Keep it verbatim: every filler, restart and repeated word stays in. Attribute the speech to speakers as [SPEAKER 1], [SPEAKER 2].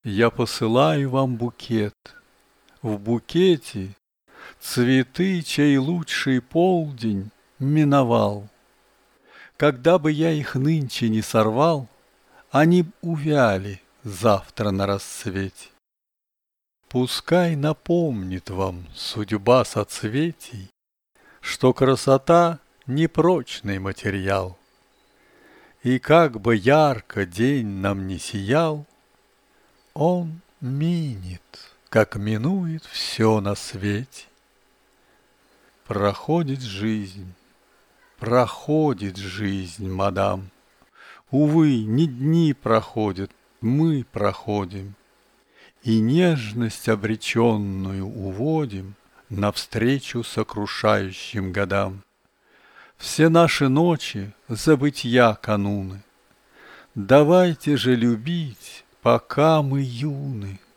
[SPEAKER 1] Я посылаю вам букет. В букете цветы, чей лучший полдень миновал. Когда бы я их нынче не сорвал, они б увяли завтра на рассвете. Пускай напомнит вам судьба соцветий, что красота — непрочный материал. И как бы ярко день нам не сиял, он минет, как минует все на свете. Проходит жизнь, проходит жизнь, мадам. Увы, не дни проходят, мы проходим. И нежность обреченную уводим навстречу сокрушающим годам. Все наши ночи забытья кануны. Давайте же любить, пока мы юны.